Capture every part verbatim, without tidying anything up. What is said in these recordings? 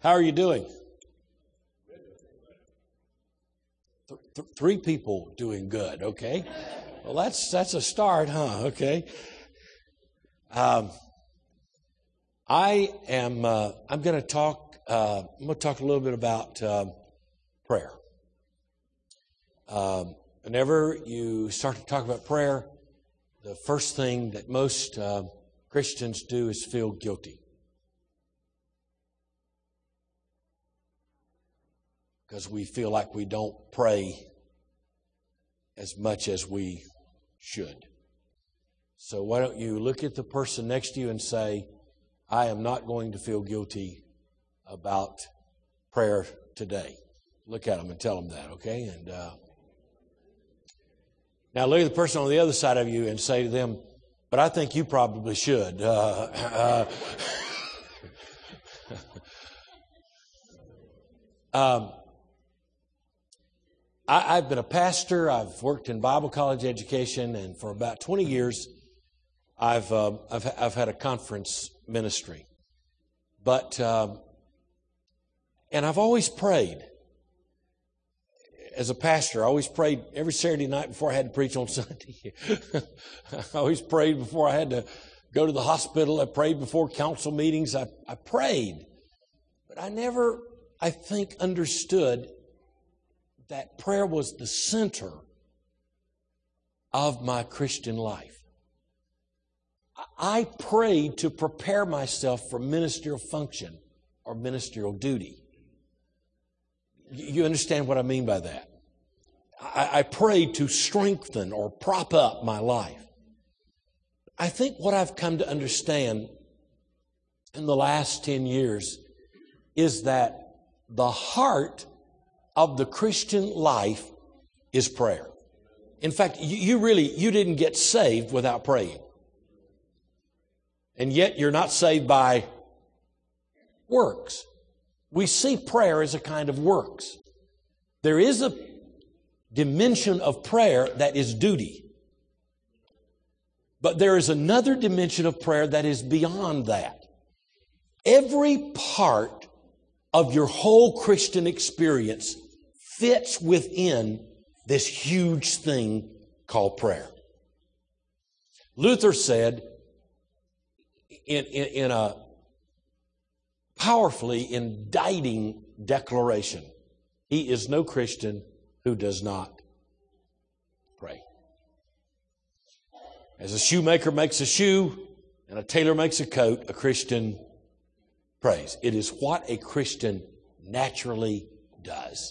How are you doing? Th- th- three people doing good, okay. Well, that's that's a start, huh? Okay. Um, I am. Uh, I'm going to talk. Uh, I'm going to talk a little bit about uh, prayer. Um, whenever you start to talk about prayer, the first thing that most uh, Christians do is feel guilty. Because we feel like we don't pray as much as we should. So why don't you look at the person next to you and say, I am not going to feel guilty about prayer today. Look at them and tell them that, okay? And uh, now look at the person on the other side of you and say to them, but I think you probably should. Uh, uh, um, I, I've been a pastor. I've worked in Bible college education, and for about twenty years, I've uh, I've, I've had a conference ministry. But um, and I've always prayed. As a pastor, I always prayed every Saturday night before I had to preach on Sunday. I always prayed before I had to go to the hospital. I prayed before council meetings. I, I prayed. But I never, I think, understood that prayer was the center of my Christian life. I prayed to prepare myself for ministerial function or ministerial duty. You understand what I mean by that? I, I prayed to strengthen or prop up my life. I think what I've come to understand in the last ten years is that the heart of the Christian life is prayer. In fact, you, you really, you didn't get saved without praying. And yet you're not saved by works. We see prayer as a kind of works. There is a dimension of prayer that is duty. But there is another dimension of prayer that is beyond that. Every part of your whole Christian experience fits within this huge thing called prayer. Luther said in, in, in a powerfully indicting declaration, he is no Christian who does not pray. As a shoemaker makes a shoe and a tailor makes a coat, a Christian prays. It is what a Christian naturally does.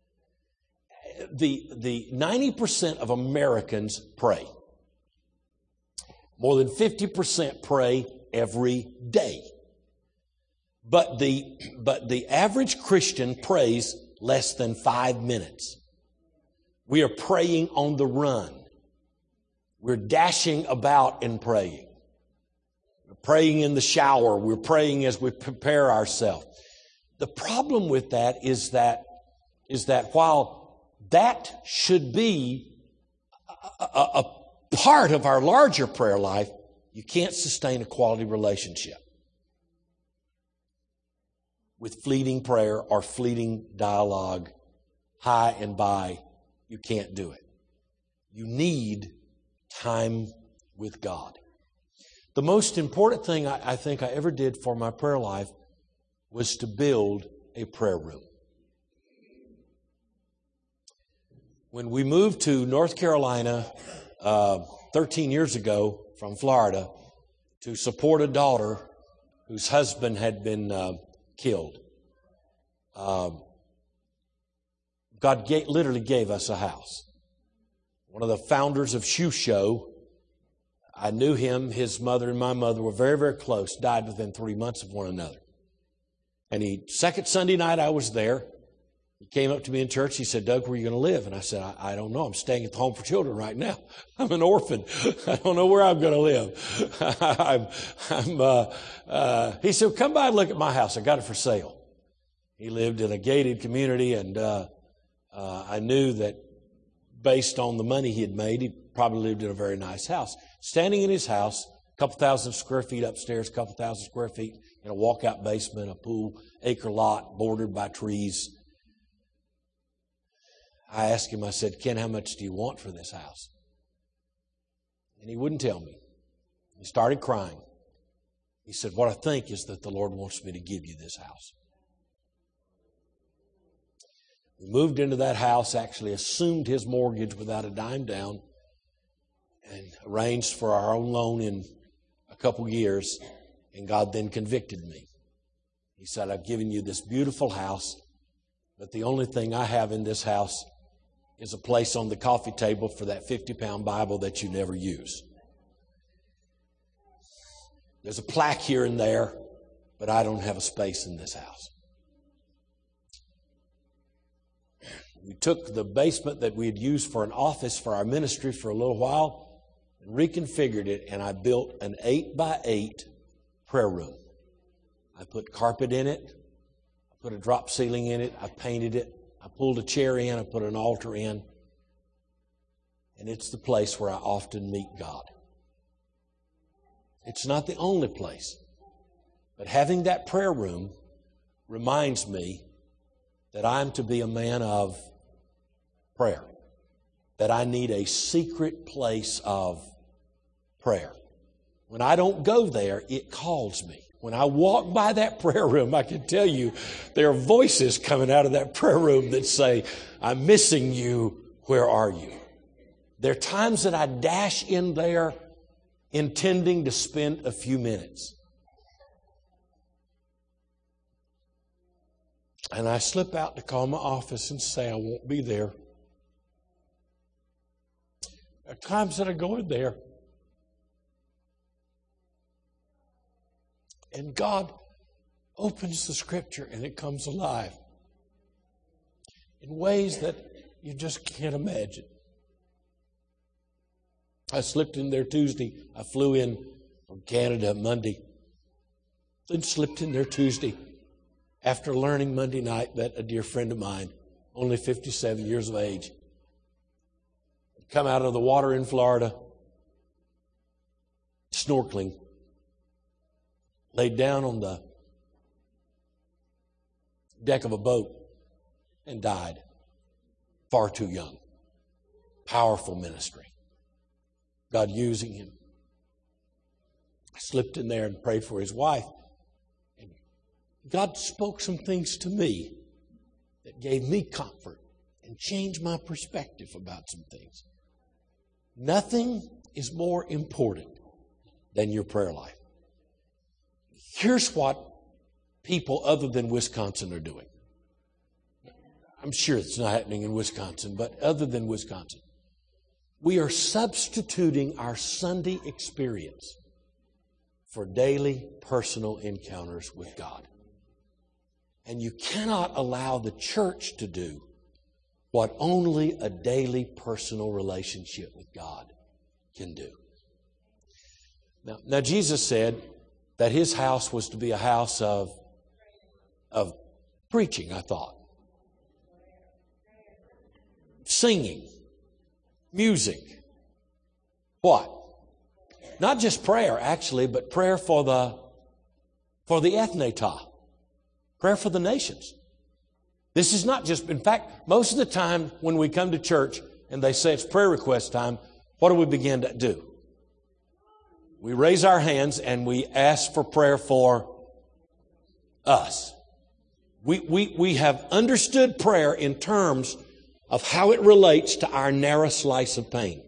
The, the ninety percent of Americans pray. More than fifty percent pray every day. But the, but the average Christian prays less than five minutes. We are praying on the run. We're dashing about in praying. We're praying in the shower. We're praying as we prepare ourselves. The problem with that is that, is that while that should be a, a, a part of our larger prayer life, you can't sustain a quality relationship with fleeting prayer or fleeting dialogue, hi and bye. You can't do it. You need time with God. The most important thing I, I think I ever did for my prayer life was to build a prayer room. When we moved to North Carolina uh, thirteen years ago from Florida to support a daughter whose husband had been uh, killed. Um, God gave, literally gave us a house. One of the founders of Shoe Show, I knew him, his mother and my mother were very, very close, died within three months of one another. And he, second Sunday night I was there, he came up to me in church. He said, Doug, where are you going to live? And I said, I, I don't know. I'm staying at the Home for Children right now. I'm an orphan. I don't know where I'm going to live. I'm, I'm, uh, uh, he said, come by and look at my house. I got it for sale. He lived in a gated community, and uh, uh, I knew that based on the money he had made, he probably lived in a very nice house. Standing in his house, a couple thousand square feet upstairs, a couple thousand square feet in a walkout basement, a pool acre lot bordered by trees. I asked him, I said, Ken, how much do you want for this house? And he wouldn't tell me. He started crying. He said, what I think is that the Lord wants me to give you this house. We moved into that house, actually assumed his mortgage without a dime down, and arranged for our own loan in a couple years. And God then convicted me. He said, I've given you this beautiful house, but the only thing I have in this house is a place on the coffee table for that fifty-pound Bible that you never use. There's a plaque here and there, but I don't have a space in this house. We took the basement that we had used for an office for our ministry for a little while and reconfigured it, and I built an eight by eight prayer room. I put carpet in it. I put a drop ceiling in it. I painted it. I pulled a chair in. I put an altar in. And it's the place where I often meet God. It's not the only place. But having that prayer room reminds me that I'm to be a man of prayer. That I need a secret place of prayer. When I don't go there, it calls me. When I walk by that prayer room, I can tell you there are voices coming out of that prayer room that say, I'm missing you. Where are you? There are times that I dash in there intending to spend a few minutes. And I slip out to call my office and say I won't be there. There are times that I go in there and God opens the Scripture and it comes alive in ways that you just can't imagine. I slipped in there Tuesday. I flew in from Canada Monday. Then slipped in there Tuesday after learning Monday night that a dear friend of mine, only fifty-seven years of age, had come out of the water in Florida, snorkeling, laid down on the deck of a boat and died. Far too young. Powerful ministry. God using him. I slipped in there and prayed for his wife. And God spoke some things to me that gave me comfort and changed my perspective about some things. Nothing is more important than your prayer life. Here's what people other than Wisconsin are doing. I'm sure it's not happening in Wisconsin, but other than Wisconsin. We are substituting our Sunday experience for daily personal encounters with God. And you cannot allow the church to do what only a daily personal relationship with God can do. Now, now Jesus said that his house was to be a house of, of preaching, I thought. Singing. Music. What? Not just prayer, actually, but prayer for the for the ethnata. Prayer for the nations. This is not just, in fact, most of the time when we come to church and they say it's prayer request time, what do we begin to do? We raise our hands and we ask for prayer for us. We, we, we have understood prayer in terms of how it relates to our narrow slice of pain.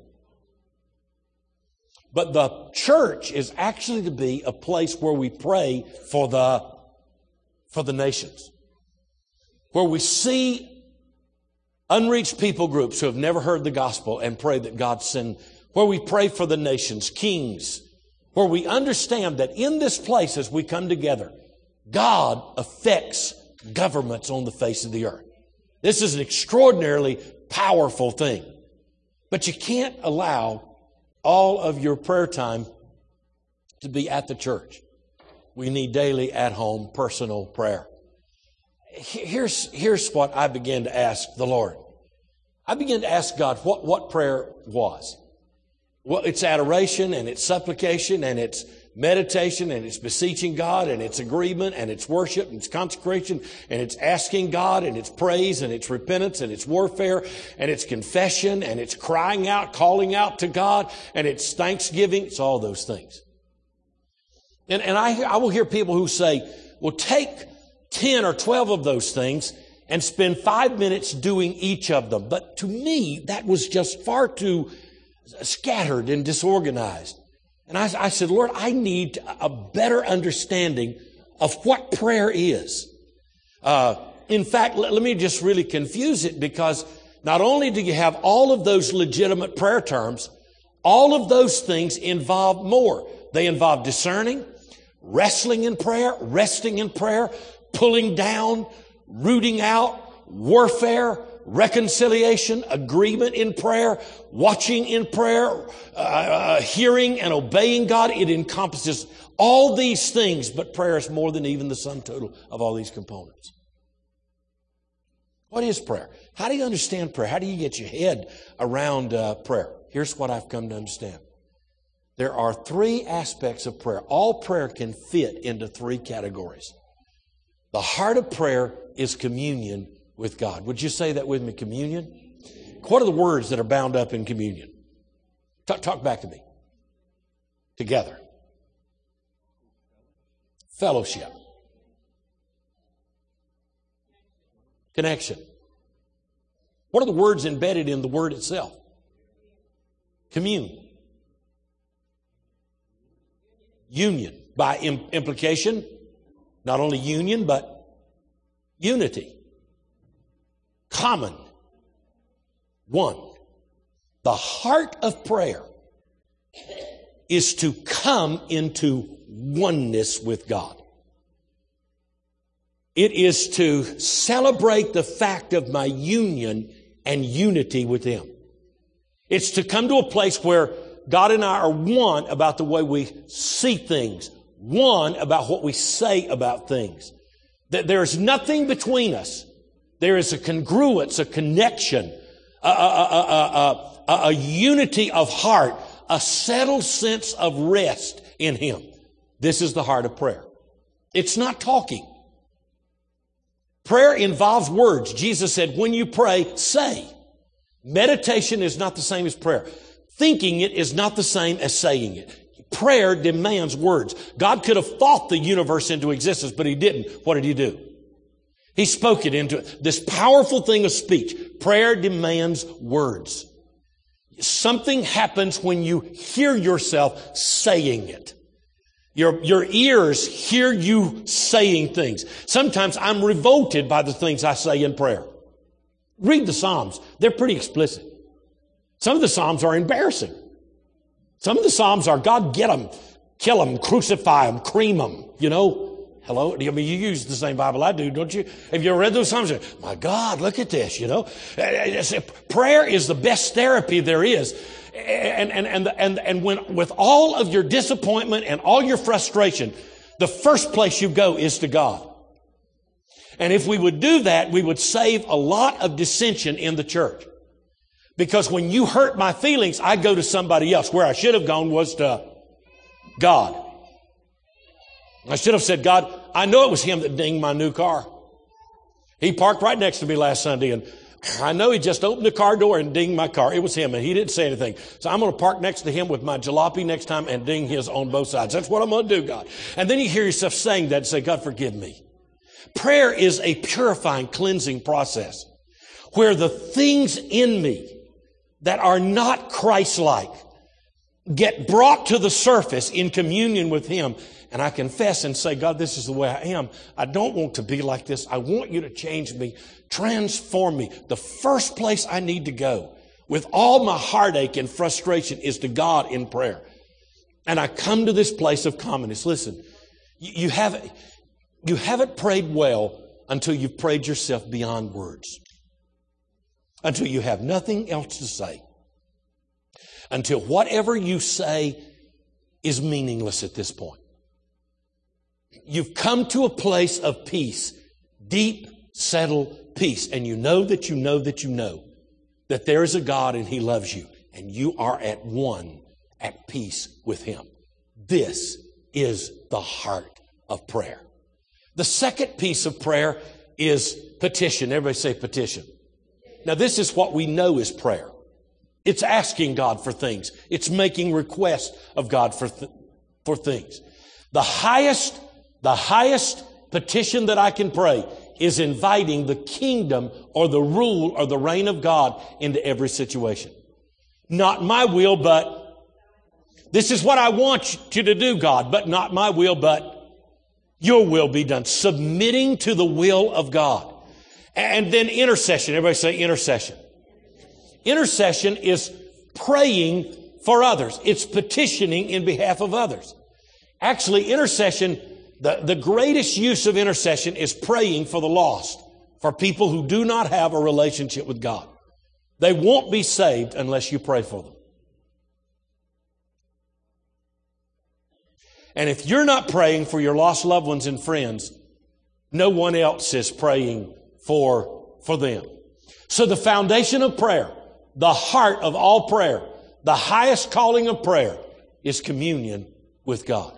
But the church is actually to be a place where we pray for the, for the nations. Where we see unreached people groups who have never heard the gospel and pray that God send. Where we pray for the nations, kings. Where we understand that in this place as we come together, God affects governments on the face of the earth. This is an extraordinarily powerful thing. But you can't allow all of your prayer time to be at the church. We need daily at-home personal prayer. Here's, here's what I began to ask the Lord. I began to ask God what, what prayer was. Well, it's adoration and it's supplication and it's meditation, and it's beseeching God, and it's agreement, and it's worship, and it's consecration, and it's asking God, and it's praise, and it's repentance, and it's warfare, and it's confession, and it's crying out, calling out to God, and it's thanksgiving. It's all those things. And, and I, I will hear people who say, well, take ten or twelve of those things and spend five minutes doing each of them. But to me, that was just far too scattered and disorganized. And I, I said, Lord, I need a better understanding of what prayer is. Uh, in fact, let, let me just really confuse it, because not only do you have all of those legitimate prayer terms, all of those things involve more. They involve discerning, wrestling in prayer, resting in prayer, pulling down, rooting out, warfare, reconciliation, agreement in prayer, watching in prayer, uh, uh, hearing and obeying God. It encompasses all these things, but prayer is more than even the sum total of all these components. What is prayer? How do you understand prayer? How do you get your head around uh, prayer? Here's what I've come to understand. There are three aspects of prayer. All prayer can fit into three categories. The heart of prayer is communion with God. Would you say that with me? Communion? What are the words that are bound up in communion? Talk, talk back to me. Together. Fellowship. Connection. What are the words embedded in the word itself? Commune. Union. By im- implication, not only union, but unity. Common. One. The heart of prayer is to come into oneness with God. It is to celebrate the fact of my union and unity with Him. It's to come to a place where God and I are one about the way we see things, one about what we say about things. That there is nothing between us. There is a congruence, a connection, a, a, a, a, a, a unity of heart, a settled sense of rest in Him. This is the heart of prayer. It's not talking. Prayer involves words. Jesus said, when you pray, say. Meditation is not the same as prayer. Thinking it is not the same as saying it. Prayer demands words. God could have thought the universe into existence, but He didn't. What did He do? He spoke it into it. This powerful thing of speech. Prayer demands words. Something happens when you hear yourself saying it. Your, your ears hear you saying things. Sometimes I'm revolted by the things I say in prayer. Read the Psalms. They're pretty explicit. Some of the Psalms are embarrassing. Some of the Psalms are, God, get them, kill them, crucify them, cream them, you know. Hello? I mean, you use the same Bible I do, don't you? Have you ever read those Psalms? My God, look at this, you know. Prayer is the best therapy there is. And, and, and, and, and when, with all of your disappointment and all your frustration, the first place you go is to God. And if we would do that, we would save a lot of dissension in the church. Because when you hurt my feelings, I go to somebody else. Where I should have gone was to God. I should have said, God, I know it was Him that dinged my new car. He parked right next to me last Sunday, and I know He just opened the car door and dinged my car. It was Him, and He didn't say anything. So I'm going to park next to Him with my jalopy next time and ding His on both sides. That's what I'm going to do, God. And then you hear yourself saying that and say, God, forgive me. Prayer is a purifying, cleansing process where the things in me that are not Christ-like get brought to the surface in communion with Him. And I confess and say, God, this is the way I am. I don't want to be like this. I want You to change me, transform me. The first place I need to go with all my heartache and frustration is to God in prayer. And I come to this place of commonness. Listen, you haven't, you haven't prayed well until you've prayed yourself beyond words. Until you have nothing else to say. Until whatever you say is meaningless at this point. You've come to a place of peace, deep, settled peace. And you know that you know that you know that there is a God and He loves you. And you are at one, at peace with Him. This is the heart of prayer. The second piece of prayer is petition. Everybody say petition. Now, this is what we know is prayer. It's asking God for things. It's making requests of God for, th- for things. The highest, the highest petition that I can pray is inviting the kingdom or the rule or the reign of God into every situation. Not my will, but this is what I want you to do, God, but not my will, but your will be done. Submitting to the will of God. And then intercession. Everybody say intercession. Intercession is praying for others. It's petitioning in behalf of others. Actually, intercession, the, the greatest use of intercession is praying for the lost, for people who do not have a relationship with God. They won't be saved unless you pray for them. And if you're not praying for your lost loved ones and friends, no one else is praying for, for them. So the foundation of prayer, the heart of all prayer, the highest calling of prayer is communion with God.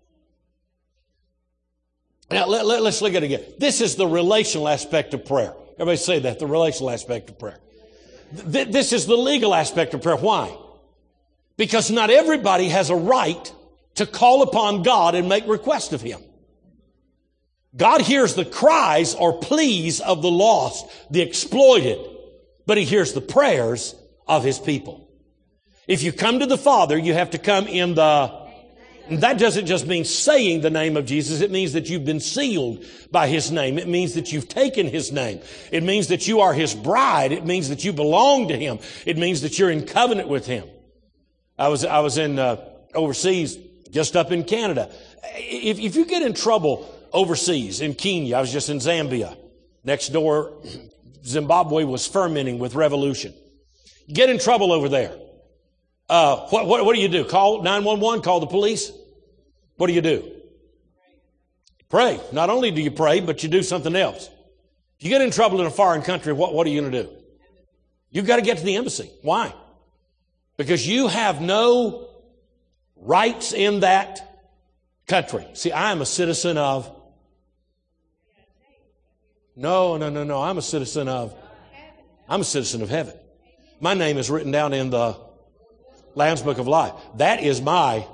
Now, let, let, let's look at it again. This is the relational aspect of prayer. Everybody say that, the relational aspect of prayer. Th- this is the legal aspect of prayer. Why? Because not everybody has a right to call upon God and make request of Him. God hears the cries or pleas of the lost, the exploited, but He hears the prayers of His people. If you come to the Father, you have to come in the... That doesn't just mean saying the name of Jesus. It means that you've been sealed by His name. It means that you've taken His name. It means that you are His bride. It means that you belong to Him. It means that you're in covenant with Him. I was, I was in, uh, overseas, just up in Canada. If, if you get in trouble overseas, in Kenya, I was just in Zambia. Next door, Zimbabwe was fermenting with revolution. You get in trouble over there. Uh, what, what, what do you do? Call nine one one, call the police? What do you do? Pray. Not only do you pray, but you do something else. If you get in trouble in a foreign country, what, what are you going to do? You've got to get to the embassy. Why? Because you have no rights in that country. See, I am a citizen of... No, no, no, no. I'm a citizen of... I'm a citizen of heaven. My name is written down in the Lamb's Book of Life. That is my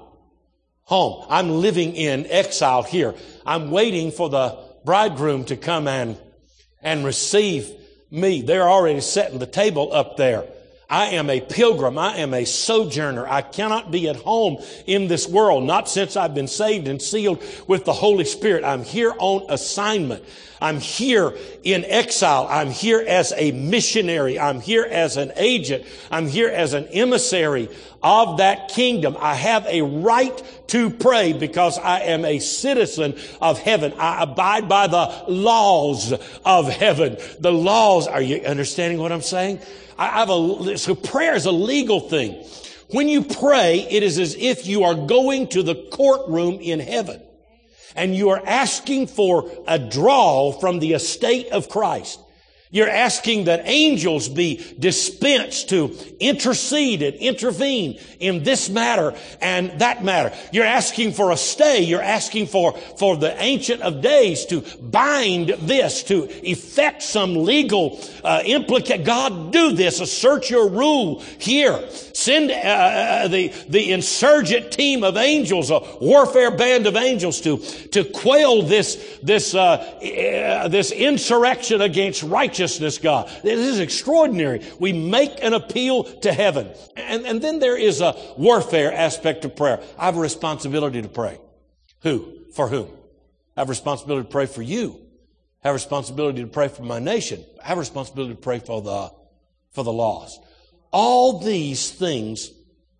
home. I'm living in exile here. I'm waiting for the bridegroom to come and, and receive me. They're already setting the table up there. I am a pilgrim. I am a sojourner. I cannot be at home in this world, not since I've been saved and sealed with the Holy Spirit. I'm here on assignment. I'm here in exile. I'm here as a missionary. I'm here as an agent. I'm here as an emissary of that kingdom. I have a right to pray because I am a citizen of heaven. I abide by the laws of heaven. The laws, are you understanding what I'm saying? I have a, so prayer is a legal thing. When you pray, it is as if you are going to the courtroom in heaven and you are asking for a draw from the estate of Christ. You're asking that angels be dispensed to intercede and intervene in this matter and that matter. You're asking for a stay. You're asking for, for the Ancient of Days to bind this, to effect some legal uh, implication. God, do this. Assert your rule here. Send uh, the, the insurgent team of angels, a warfare band of angels to, to quell this, this, uh, uh, this insurrection against righteousness. God. This is extraordinary. We make an appeal to heaven. And, and then there is a warfare aspect of prayer. I have a responsibility to pray. Who? For whom? I have a responsibility to pray for you. I have a responsibility to pray for my nation. I have a responsibility to pray for the, for the lost. All these things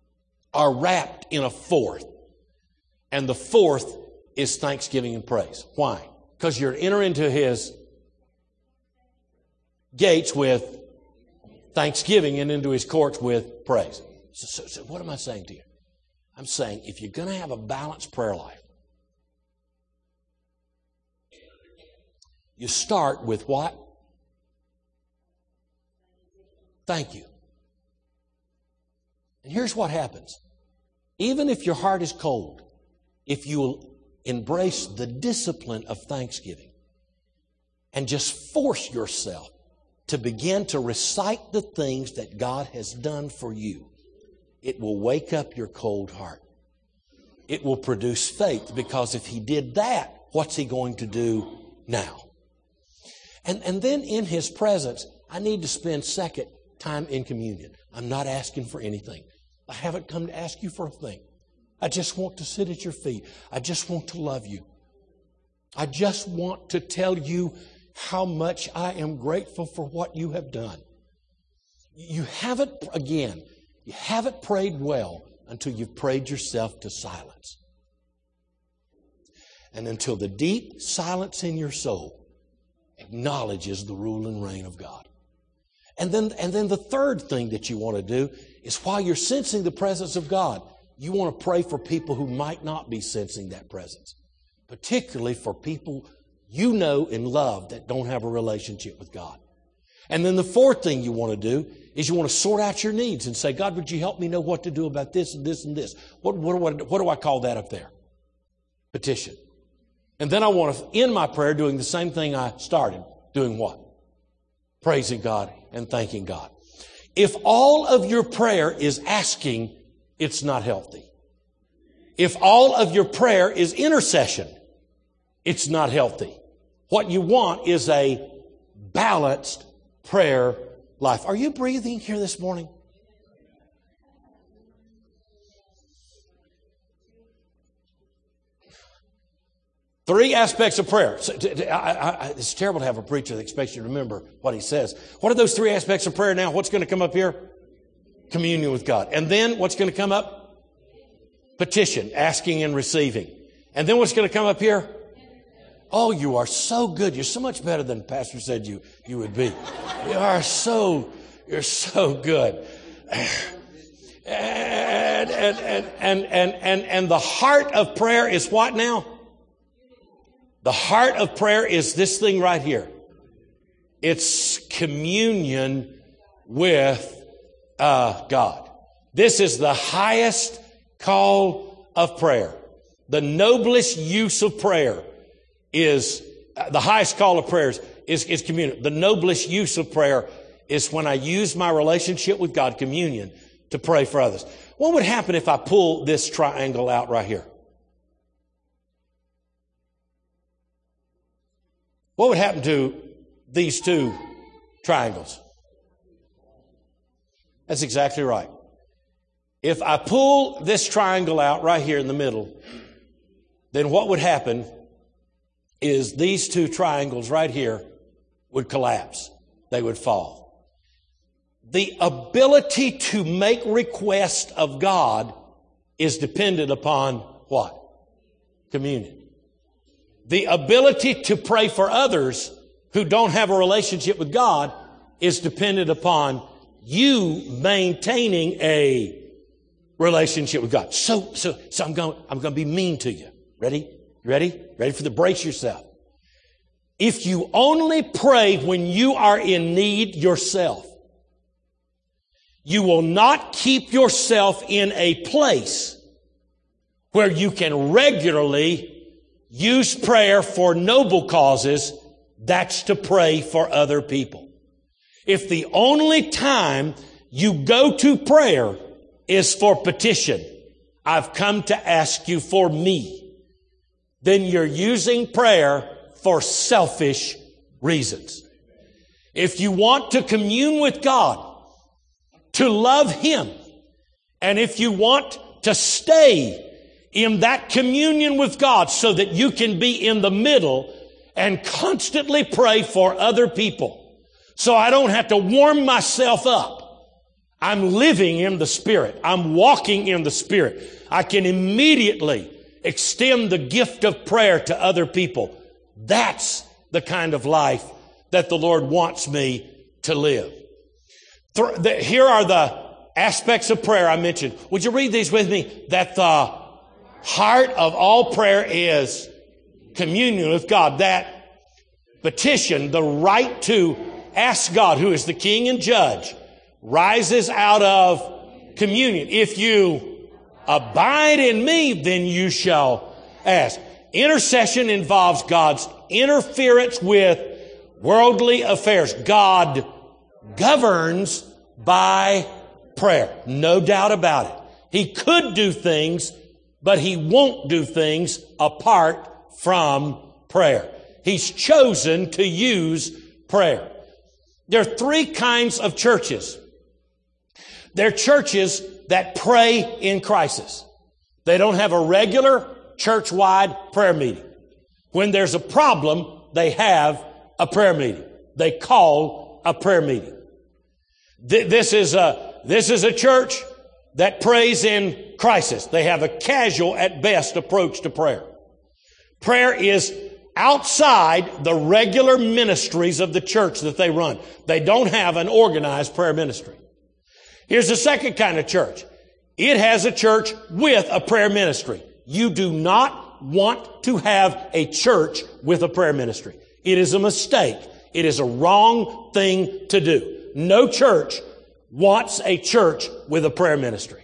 are wrapped in a fourth. And the fourth is thanksgiving and praise. Why? Because you're entering into His gates with thanksgiving and into His courts with praise. So, so, so what am I saying to you? I'm saying if you're going to have a balanced prayer life, you start with what? Thank you. And here's what happens. Even if your heart is cold, if you will embrace the discipline of thanksgiving and just force yourself to begin to recite the things that God has done for you, it will wake up your cold heart. It will produce faith, because if He did that, what's He going to do now? And, and then in His presence, I need to spend second time in communion. I'm not asking for anything. I haven't come to ask you for a thing. I just want to sit at your feet. I just want to love you. I just want to tell you how much I am grateful for what you have done. You haven't, again, you haven't prayed well until you've prayed yourself to silence. And until the deep silence in your soul acknowledges the rule and reign of God. And then, and then the third thing that you want to do is, while you're sensing the presence of God, you want to pray for people who might not be sensing that presence. Particularly for people you know and love that don't have a relationship with God. And then the fourth thing you want to do is you want to sort out your needs and say, God, would you help me know what to do about this and this and this? What, what, what, what do I call that up there? Petition. And then I want to end my prayer doing the same thing I started. Doing what? Praising God and thanking God. If all of your prayer is asking, it's not healthy. If all of your prayer is intercession, it's not healthy. What you want is a balanced prayer life. Are you breathing here this morning? Three aspects of prayer. So, I, I, it's terrible to have a preacher that expects you to remember what he says. What are those three aspects of prayer now? What's going to come up here? Communion with God. And then what's going to come up? Petition, asking and receiving. And then what's going to come up here? Oh, you are so good. You're so much better than Pastor said you, you would be. You are so, you're so good. And, and, and, and, and, and, and the heart of prayer is what now? The heart of prayer is this thing right here. It's communion with uh, God. This is the highest call of prayer. The noblest use of prayer is, uh, the highest call of prayers is, is communion. The noblest use of prayer is when I use my relationship with God, communion, to pray for others. What would happen if I pull this triangle out right here? What would happen to these two triangles? That's exactly right. If I pull this triangle out right here in the middle, then what would happen is these two triangles right here would collapse. They would fall. The ability to make request of God is dependent upon what? Communion. The ability to pray for others who don't have a relationship with God is dependent upon you maintaining a relationship with God. So, so, so I'm going, I'm going to be mean to you. Ready? Ready? Ready for the brace yourself. If you only pray when you are in need yourself, you will not keep yourself in a place where you can regularly use prayer for noble causes. That's to pray for other people. If the only time you go to prayer is for petition, I've come to ask you for me, then you're using prayer for selfish reasons. If you want to commune with God, to love Him, and if you want to stay in that communion with God so that you can be in the middle and constantly pray for other people, so I don't have to warm myself up. I'm living in the Spirit. I'm walking in the Spirit. I can immediately extend the gift of prayer to other people. That's the kind of life that the Lord wants me to live. Here are the aspects of prayer I mentioned. Would you read these with me? That the heart of all prayer is communion with God. That petition, the right to ask God, who is the King and Judge, rises out of communion. If you abide in me, then you shall ask. Intercession involves God's interference with worldly affairs. God governs by prayer. No doubt about it. He could do things, but He won't do things apart from prayer. He's chosen to use prayer. There are three kinds of churches. There are churches that pray in crisis. They don't have a regular church-wide prayer meeting. When there's a problem, they have a prayer meeting. They call a prayer meeting. This is a, this is a church that prays in crisis. They have a casual at best approach to prayer. Prayer is outside the regular ministries of the church that they run. They don't have an organized prayer ministry. Here's the second kind of church. It has a church with a prayer ministry. You do not want to have a church with a prayer ministry. It is a mistake. It is a wrong thing to do. No church wants a church with a prayer ministry.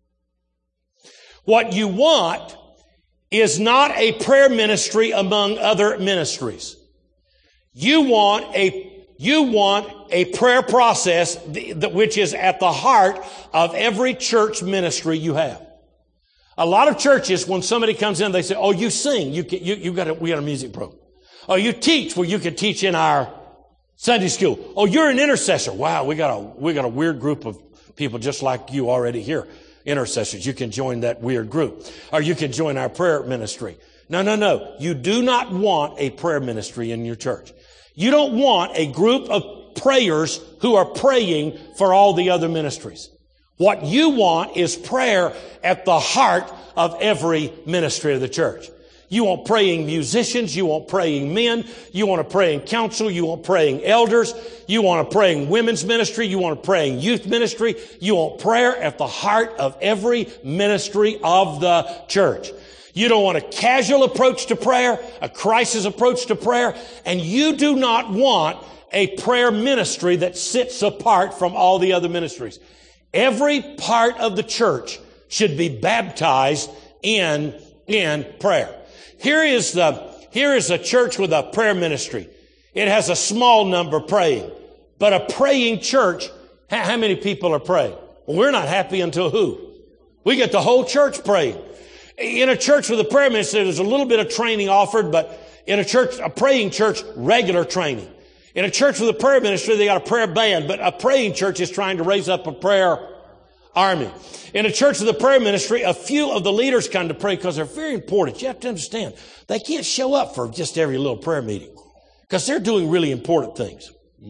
What you want is not a prayer ministry among other ministries. You want a You want a prayer process which is at the heart of every church ministry you have. A lot of churches, when somebody comes in, they say, "Oh, you sing. You can, you, you got a, we got a music program. Oh, you teach. Well, you can teach in our Sunday school. Oh, you're an intercessor. Wow, we got a we got a weird group of people just like you already here, intercessors. You can join that weird group, or you can join our prayer ministry." No, no, no. You do not want a prayer ministry in your church. You don't want a group of prayers who are praying for all the other ministries. What you want is prayer at the heart of every ministry of the church. You want praying musicians. You want praying men. You want a praying council. You want praying elders. You want a praying women's ministry. You want a praying youth ministry. You want prayer at the heart of every ministry of the church. You don't want a casual approach to prayer, a crisis approach to prayer, and you do not want a prayer ministry that sits apart from all the other ministries. Every part of the church should be baptized in, in prayer. Here is the, here is a church with a prayer ministry. It has a small number praying, but a praying church, how many people are praying? Well, we're not happy until who? We get the whole church praying. In a church with a prayer ministry, there's a little bit of training offered, but in a church, a praying church, regular training. In a church with a prayer ministry, they got a prayer band, but a praying church is trying to raise up a prayer army. In a church with a prayer ministry, a few of the leaders come to pray because they're very important. You have to understand, they can't show up for just every little prayer meeting because they're doing really important things.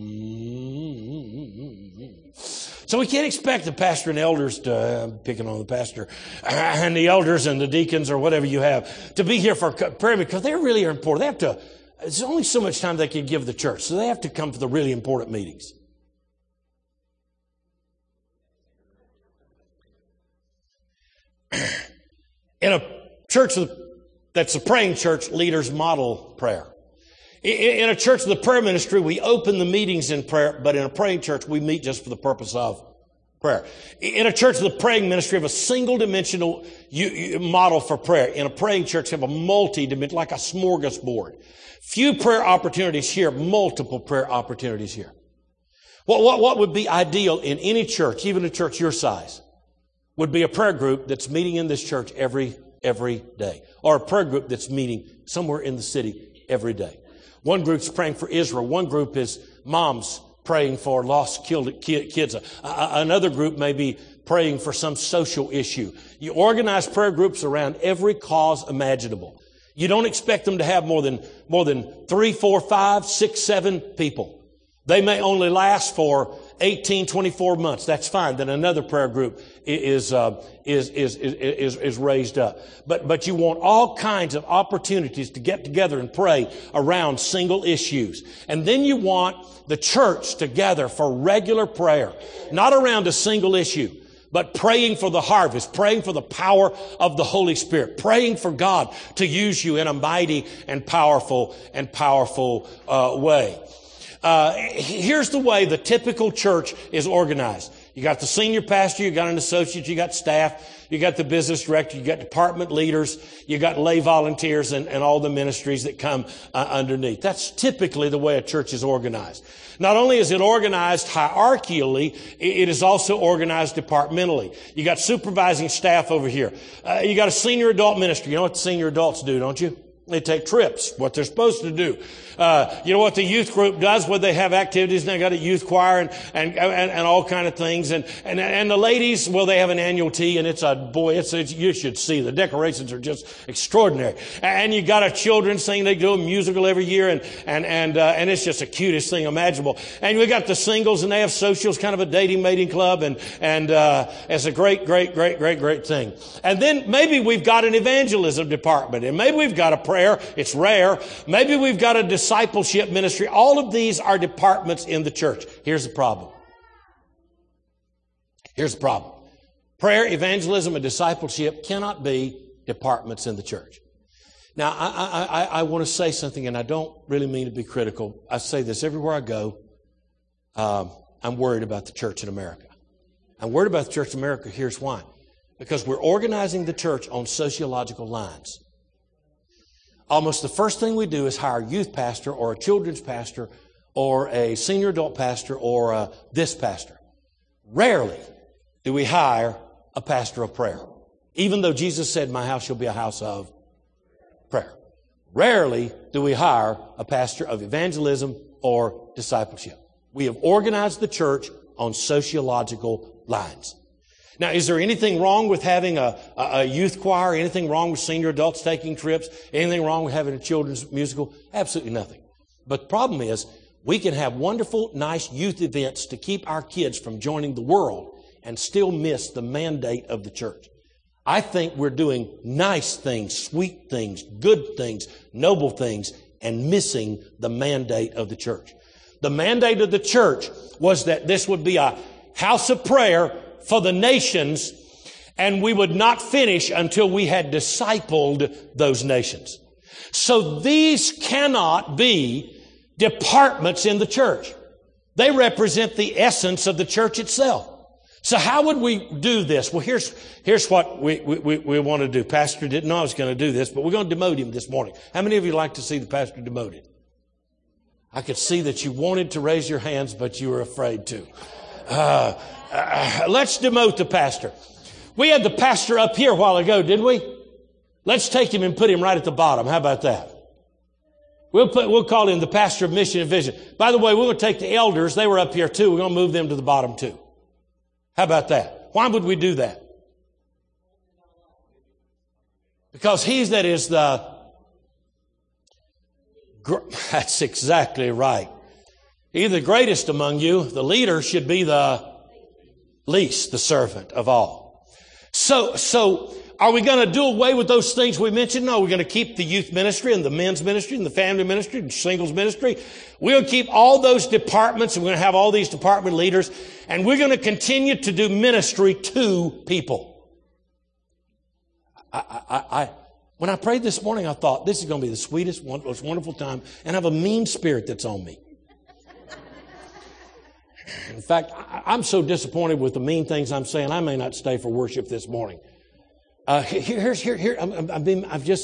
So we can't expect the pastor and elders to, uh, I'm picking on the pastor, uh, and the elders and the deacons or whatever you have, to be here for prayer because they really are important. They have to, there's only so much time they can give the church, so they have to come for the really important meetings. In a church that's a praying church, leaders model prayer. In a church with a prayer ministry, we open the meetings in prayer, but in a praying church, we meet just for the purpose of prayer. In a church with a praying ministry, we have a single-dimensional model for prayer. In a praying church, we have a multi-dimensional, like a smorgasbord. Few prayer opportunities here, multiple prayer opportunities here. What, what, what would be ideal in any church, even a church your size, would be a prayer group that's meeting in this church every, every day, or a prayer group that's meeting somewhere in the city every day. One group's praying for Israel. One group is moms praying for lost killed kids. Another group may be praying for some social issue. You organize prayer groups around every cause imaginable. You don't expect them to have more than, more than three, four, five, six, seven people. They may only last for eighteen, twenty-four months. That's fine. Then another prayer group is, uh, is, is, is, is raised up. But, but you want all kinds of opportunities to get together and pray around single issues. And then you want the church to gather for regular prayer, not around a single issue, but praying for the harvest, praying for the power of the Holy Spirit, praying for God to use you in a mighty and powerful and powerful, uh, way. Uh, here's the way the typical church is organized. You got the senior pastor, you got an associate, you got staff, you got the business director, you got department leaders, you got lay volunteers and, and all the ministries that come uh, underneath. That's typically the way a church is organized. Not only is it organized hierarchically, it is also organized departmentally. You got supervising staff over here. Uh, you got a senior adult ministry. You know what the senior adults do, don't you? They take trips, what they're supposed to do. Uh, you know what the youth group does? Where they have activities, and they got a youth choir and, and, and, and all kind of things. And, and, and the ladies, well, they have an annual tea, and it's a, boy, it's, it's, you should see. The decorations are just extraordinary. And you got a children's thing. They do a musical every year, and, and, and, uh, and it's just the cutest thing imaginable. And we got the singles, and they have socials, kind of a dating, mating club, and, and, uh, it's a great, great, great, great, great thing. And then maybe we've got an evangelism department, and maybe we've got a prayer. It's rare. Maybe we've got a discipleship ministry. All of these are departments in the church. Here's the problem. Here's the problem. Prayer, evangelism, and discipleship cannot be departments in the church. Now, I, I, I, I want to say something, and I don't really mean to be critical. I say this everywhere I go. Um, I'm worried about the church in America. I'm worried about the church in America. Here's why. Because we're organizing the church on sociological lines. Almost the first thing we do is hire a youth pastor or a children's pastor or a senior adult pastor or a this pastor. Rarely do we hire a pastor of prayer, even though Jesus said, my house shall be a house of prayer. Rarely do we hire a pastor of evangelism or discipleship. We have organized the church on sociological lines. Now, is there anything wrong with having a, a youth choir? Anything wrong with senior adults taking trips? Anything wrong with having a children's musical? Absolutely nothing. But the problem is, we can have wonderful, nice youth events to keep our kids from joining the world and still miss the mandate of the church. I think we're doing nice things, sweet things, good things, noble things, and missing the mandate of the church. The mandate of the church was that this would be a house of prayer for the nations, and we would not finish until we had discipled those nations. So these cannot be departments in the church. They represent the essence of the church itself. So how would we do this? Well, here's, here's what we, we, we want to do. Pastor didn't know I was going to do this, but we're going to demote him this morning. How many of you like to see the pastor demoted? I could see that you wanted to raise your hands, but you were afraid to. Uh, Uh, let's demote the pastor. We had the pastor up here a while ago, didn't we? Let's take him and put him right at the bottom. How about that? We'll put, we'll call him the pastor of mission and vision. By the way, we're going to take the elders. They were up here too. We're going to move them to the bottom too. How about that? Why would we do that? Because he's that is the, that's exactly right. He's the greatest among you. The leader should be the least, the servant of all. So, so are we going to do away with those things we mentioned? No, we're going to keep the youth ministry and the men's ministry and the family ministry and singles ministry. We're going to keep all those departments, and we're going to have all these department leaders, and we're going to continue to do ministry to people. I, I, I, when I prayed this morning, I thought, this is going to be the sweetest, most wonderful time, and I have a mean spirit that's on me. In fact, I'm so disappointed with the mean things I'm saying, I may not stay for worship this morning. Uh, here, here's, here, here, I'm, I'm being, I've just,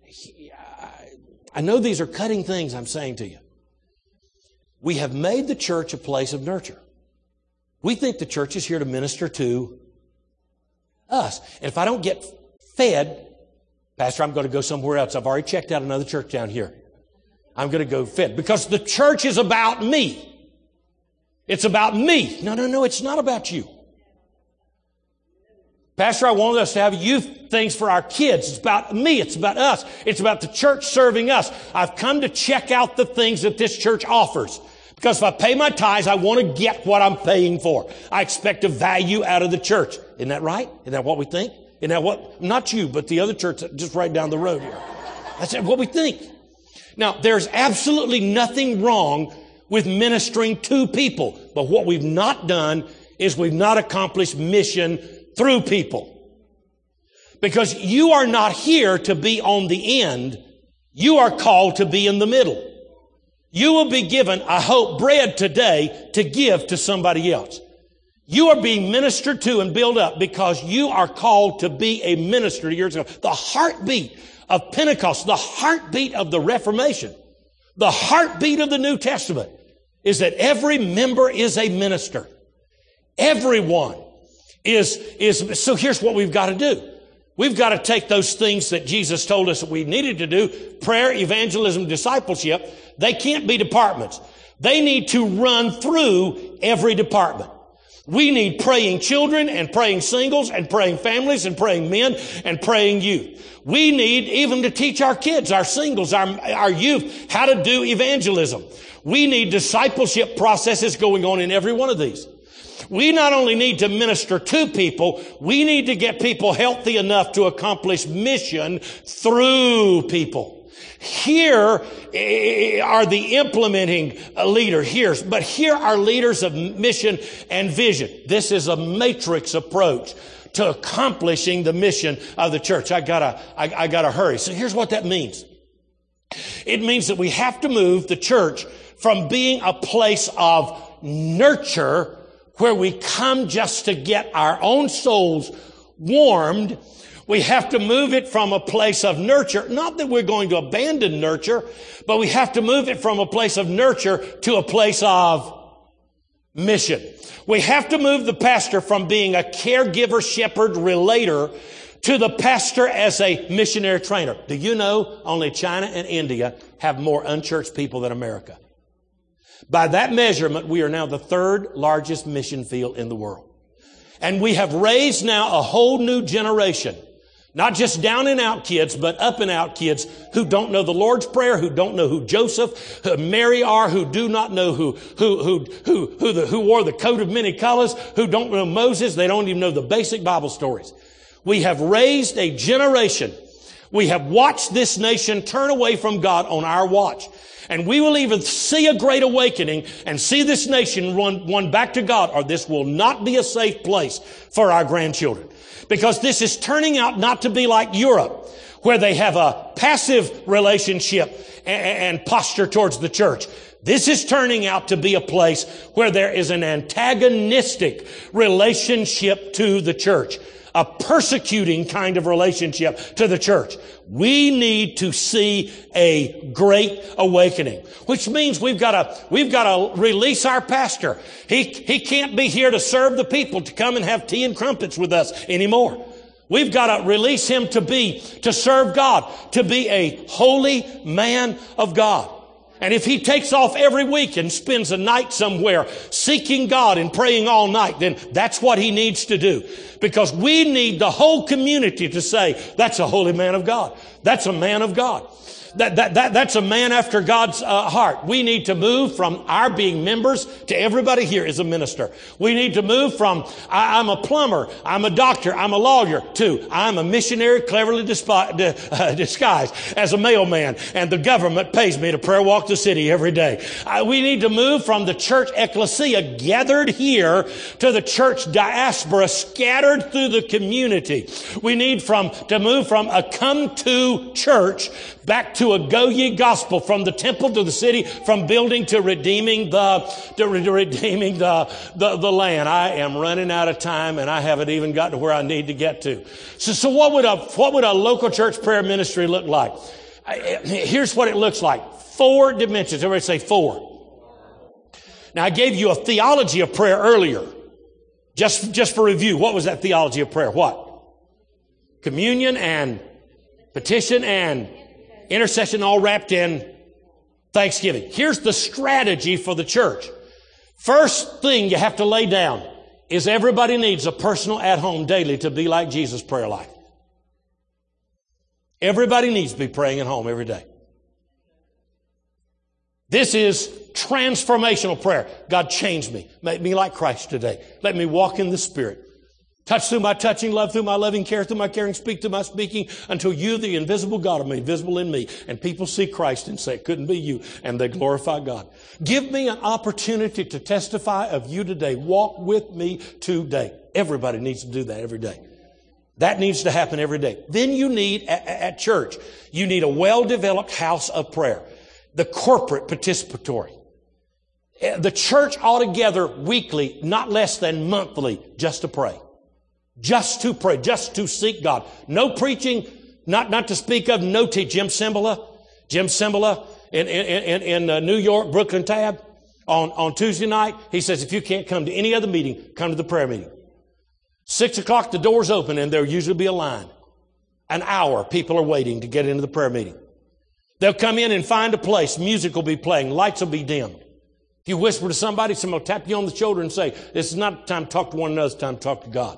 I know these are cutting things I'm saying to you. We have made the church a place of nurture. We think the church is here to minister to us. And if I don't get fed, Pastor, I'm going to go somewhere else. I've already checked out another church down here. I'm going to go fed because the church is about me. It's about me. No, no, no, it's not about you. Pastor, I wanted us to have youth things for our kids. It's about me. It's about us. It's about the church serving us. I've come to check out the things that this church offers. Because if I pay my tithes, I want to get what I'm paying for. I expect a value out of the church. Isn't that right? Isn't that what we think? Isn't that what? Not you, but the other church just right down the road here. That's what we think. Now, there's absolutely nothing wrong with ministering to people. But what we've not done is we've not accomplished mission through people. Because you are not here to be on the end. You are called to be in the middle. You will be given, I hope, bread today to give to somebody else. You are being ministered to and built up because you are called to be a minister years ago. The heartbeat of Pentecost, the heartbeat of the Reformation, the heartbeat of the New Testament is that every member is a minister. Everyone is, is, so here's what we've got to do. We've got to take those things that Jesus told us that we needed to do, prayer, evangelism, discipleship. They can't be departments. They need to run through every department. We need praying children and praying singles and praying families and praying men and praying youth. We need even to teach our kids, our singles, our, our youth, how to do evangelism. We need discipleship processes going on in every one of these. We not only need to minister to people, we need to get people healthy enough to accomplish mission through people. Here are the implementing leader here, but here are leaders of mission and vision. This is a matrix approach to accomplishing the mission of the church. I gotta, I, I gotta hurry. So here's what that means. It means that we have to move the church from being a place of nurture where we come just to get our own souls warmed. We have to move it from a place of nurture. Not that we're going to abandon nurture, but we have to move it from a place of nurture to a place of mission. We have to move the pastor from being a caregiver, shepherd, relator to the pastor as a missionary trainer. Do you know only China and India have more unchurched people than America? By that measurement, we are now the third largest mission field in the world. And we have raised now a whole new generation. Not just down and out kids, but up and out kids who don't know the Lord's Prayer, who don't know who Joseph, who Mary are, who do not know who, who, who, who, who, the, who wore the coat of many colors, who don't know Moses. They don't even know the basic Bible stories. We have raised a generation. We have watched this nation turn away from God on our watch. And we will either see a great awakening and see this nation run, run back to God, or this will not be a safe place for our grandchildren. Because this is turning out not to be like Europe, where they have a passive relationship and, and posture towards the church. This is turning out to be a place where there is an antagonistic relationship to the church. A persecuting kind of relationship to the church. We need to see a great awakening, which means we've got to, we've got to release our pastor. He, he can't be here to serve the people, to come and have tea and crumpets with us anymore. We've got to release him to be, to serve God, to be a holy man of God. And if he takes off every week and spends a night somewhere seeking God and praying all night, then that's what he needs to do. Because we need the whole community to say, that's a holy man of God. That's a man of God. That, that, that, that's a man after God's uh, heart. We need to move from our being members to everybody here is a minister. We need to move from I, I'm a plumber, I'm a doctor, I'm a lawyer, to I'm a missionary cleverly dispi- di- uh, disguised as a mailman, and the government pays me to prayer walk the city every day. Uh, we need to move from the church ecclesia gathered here to the church diaspora scattered through the community. We need from to move from a come to church back to a go ye gospel, from the temple to the city, from building to redeeming the, to re- redeeming the, the, the land. I am running out of time and I haven't even got to where I need to get to. So, so what would a, what would a local church prayer ministry look like? I, here's what it looks like. Four dimensions. Everybody say four. Now I gave you a theology of prayer earlier. Just, just for review. What was that theology of prayer? What? Communion and petition and intercession, all wrapped in thanksgiving. Here's the strategy for the church. First thing you have to lay down is everybody needs a personal at home daily to be like Jesus' prayer life. Everybody needs to be praying at home every day. This is transformational prayer. God, change me. Make me like Christ today. Let me walk in the Spirit. Touch through my touching, love through my loving, care through my caring, speak through my speaking, until you, the invisible God, are made visible in me. And people see Christ and say, it couldn't be you. And they glorify God. Give me an opportunity to testify of you today. Walk with me today. Everybody needs to do that every day. That needs to happen every day. Then you need, at, at church, you need a well-developed house of prayer. The corporate participatory. The church altogether weekly, not less than monthly, just to pray. Just to pray, just to seek God. No preaching, not, not to speak of, no teaching. Jim Cymbala, Jim Cymbala in, in, in, in uh, New York, Brooklyn Tab, on, on Tuesday night, he says, if you can't come to any other meeting, come to the prayer meeting. Six o'clock, the doors open, and there'll usually be a line. An hour, people are waiting to get into the prayer meeting. They'll come in and find a place. Music will be playing. Lights will be dimmed. If you whisper to somebody, somebody will tap you on the shoulder and say, this is not time to talk to one another, it's time to talk to God.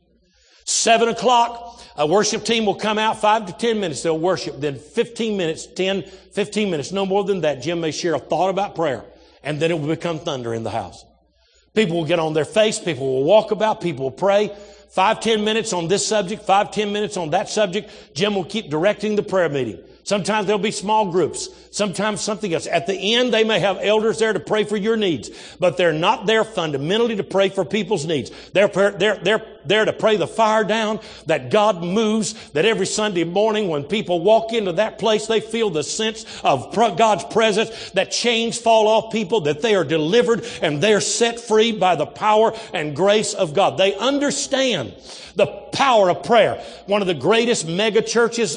Seven o'clock, a worship team will come out, five to ten minutes, they'll worship. Then fifteen minutes, ten, fifteen minutes, no more than that, Jim may share a thought about prayer, and then it will become thunder in the house. People will get on their face, people will walk about, people will pray. Five, ten minutes on this subject, five, ten minutes on that subject. Jim will keep directing the prayer meeting. Sometimes there'll be small groups. Sometimes something else. At the end, they may have elders there to pray for your needs, but they're not there fundamentally to pray for people's needs. They're, they're, they're there to pray the fire down, that God moves, that every Sunday morning when people walk into that place, they feel the sense of God's presence, that chains fall off people, that they are delivered and they're set free by the power and grace of God. They understand the power of prayer. One of the greatest mega churches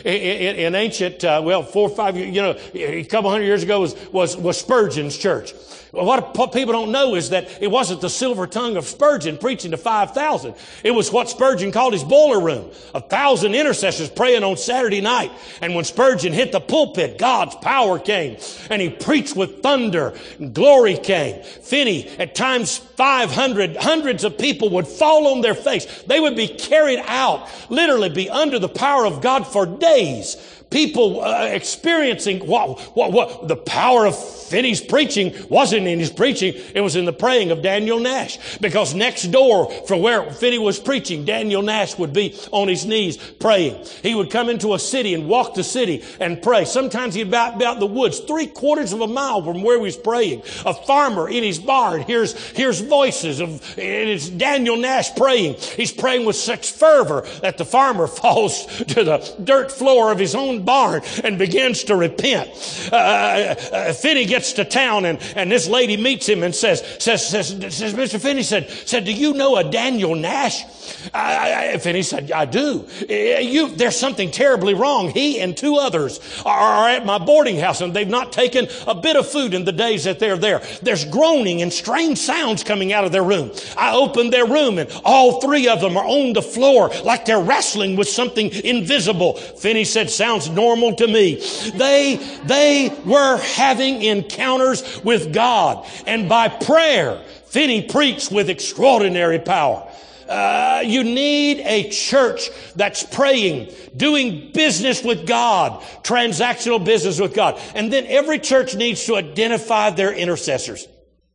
in ancient, uh, well, four or five, you know, a couple hundred years ago was, was, was Spurgeon's church. Well, what people don't know is that it wasn't the silver tongue of Spurgeon preaching to five thousand. It was what Spurgeon called his boiler room. A thousand intercessors praying on Saturday night. And when Spurgeon hit the pulpit, God's power came. And he preached with thunder. And glory came. Finney, at times five hundred, hundreds of people would fall on their face. They would be carried out, literally be under the power of God for days. People uh, experiencing what, what, what the power of Finney's preaching wasn't in his preaching. It was in the praying of Daniel Nash. Because next door from where Finney was preaching, Daniel Nash would be on his knees praying. He would come into a city and walk the city and pray. Sometimes he'd be out, be out in the woods, three quarters of a mile from where he was praying. A farmer in his barn hears, hears voices of, and it's Daniel Nash praying. He's praying with such fervor that the farmer falls to the dirt floor of his own barn and begins to repent. Uh, uh, Finney gets to town and, and this lady meets him and says, says, says, says Mister Finney said, said, do you know a Daniel Nash? I, I, Finney said, I do. You, there's something terribly wrong. He and two others are at my boarding house and they've not taken a bit of food in the days that they're there. There's groaning and strange sounds coming out of their room. I opened their room and all three of them are on the floor like they're wrestling with something invisible. Finney said, sounds normal to me. They, they were having encounters with God. And by prayer, Finney preached with extraordinary power. Uh, you need a church that's praying, doing business with God, transactional business with God. And then every church needs to identify their intercessors.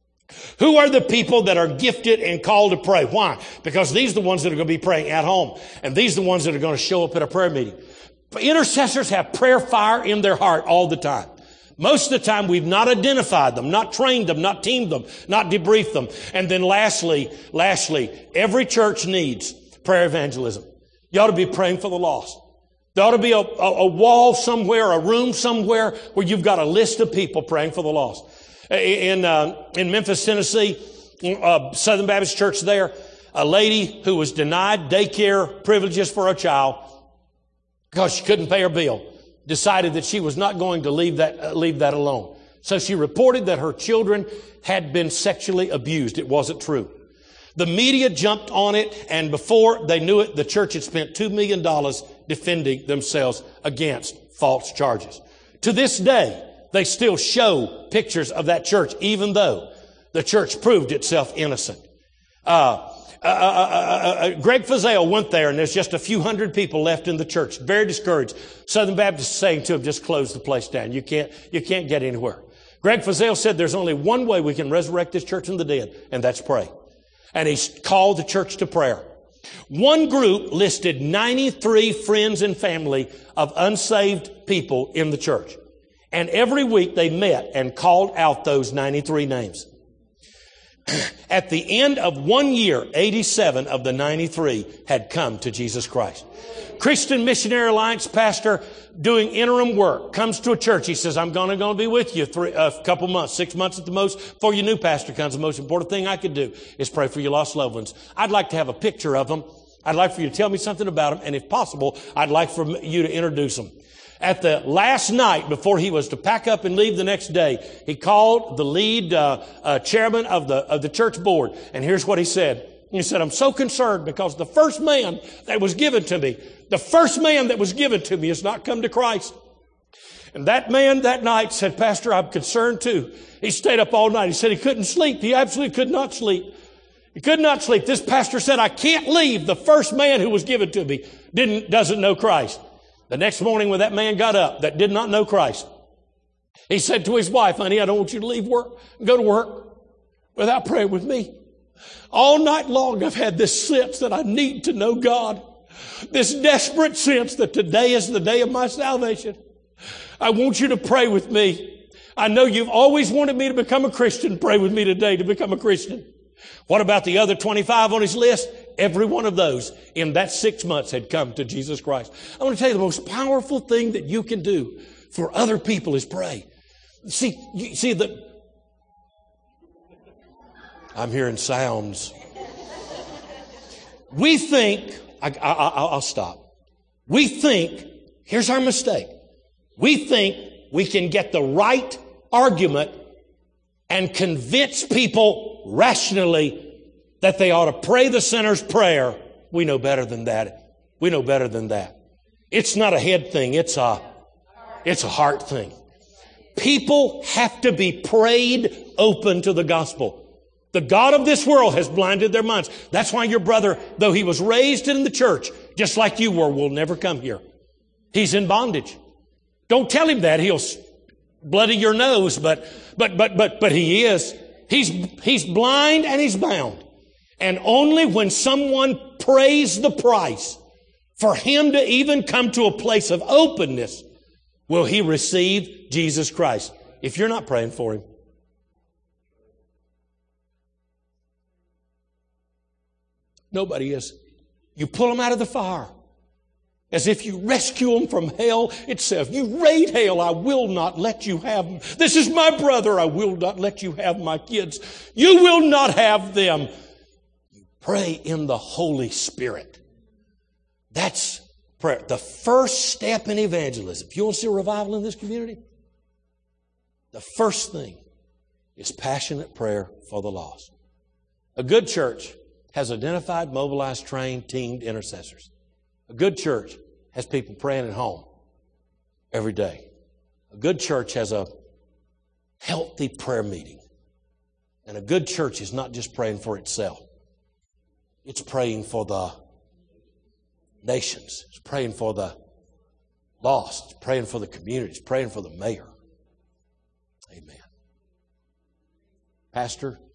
Who are the people that are gifted and called to pray? Why? Because these are the ones that are going to be praying at home. And these are the ones that are going to show up at a prayer meeting. But intercessors have prayer fire in their heart all the time. Most of the time, we've not identified them, not trained them, not teamed them, not debriefed them. And then lastly, lastly, every church needs prayer evangelism. You ought to be praying for the lost. There ought to be a, a, a wall somewhere, a room somewhere where you've got a list of people praying for the lost. In, uh, in Memphis, Tennessee, uh, Southern Baptist Church there, a lady who was denied daycare privileges for her child because she couldn't pay her bill, decided that she was not going to leave that, uh, leave that alone. So she reported that her children had been sexually abused. It wasn't true. The media jumped on it, and before they knew it, the church had spent two million dollars defending themselves against false charges. To this day, they still show pictures of that church, even though the church proved itself innocent. Uh, Uh, uh, uh, uh, Greg Fazale went there and there's just a few hundred people left in the church, very discouraged. Southern Baptist is saying to him, just close the place down. You can't, you can't get anywhere. Greg Fazale said there's only one way we can resurrect this church from the dead, and that's pray. And he called the church to prayer. One group listed ninety-three friends and family of unsaved people in the church. And every week they met and called out those ninety-three names. At the end of one year, eighty-seven of the ninety-three had come to Jesus Christ. Christian Missionary Alliance pastor doing interim work comes to a church. He says, I'm going to, going to be with you three, a couple months, six months at the most, before your new pastor comes. The most important thing I could do is pray for your lost loved ones. I'd like to have a picture of them. I'd like for you to tell me something about them. And if possible, I'd like for you to introduce them. At the last night before he was to pack up and leave the next day, he called the lead uh, uh, chairman of the of the church board. And here's what he said. He said, I'm so concerned because the first man that was given to me, the first man that was given to me has not come to Christ. And that man that night said, Pastor, I'm concerned too. He stayed up all night. He said he couldn't sleep. He absolutely could not sleep. He could not sleep. This pastor said, I can't leave. The first man who was given to me didn't doesn't know Christ. The next morning when that man got up that did not know Christ, he said to his wife, honey, I don't want you to leave work and go to work without praying with me. All night long I've had this sense that I need to know God. This desperate sense that today is the day of my salvation. I want you to pray with me. I know you've always wanted me to become a Christian. Pray with me today to become a Christian. What about the other twenty-five on his list? Every one of those in that six months had come to Jesus Christ. I want to tell you the most powerful thing that you can do for other people is pray. See, you see the, I'm hearing sounds. We think, I, I, I'll stop. We think, here's our mistake. We think we can get the right argument and convince people rationally that they ought to pray the sinner's prayer. We know better than that. We know better than that. It's not a head thing. It's a, it's a heart thing. People have to be prayed open to the gospel. The God of this world has blinded their minds. That's why your brother, though he was raised in the church, just like you were, will never come here. He's in bondage. Don't tell him that. He'll bloody your nose, but, but, but, but, but he is. He's, he's blind and he's bound. And only when someone pays the price for him to even come to a place of openness will he receive Jesus Christ. If you're not praying for him, nobody is. You pull him out of the fire as if you rescue him from hell itself. You raid hell, I will not let you have them. This is my brother, I will not let you have my kids. You will not have them. Pray in the Holy Spirit. That's prayer. The first step in evangelism. If you want to see a revival in this community, the first thing is passionate prayer for the lost. A good church has identified, mobilized, trained, teamed intercessors. A good church has people praying at home every day. A good church has a healthy prayer meeting. And a good church is not just praying for itself. It's praying for the nations. It's praying for the lost. It's praying for the community. It's praying for the mayor. Amen. Pastor,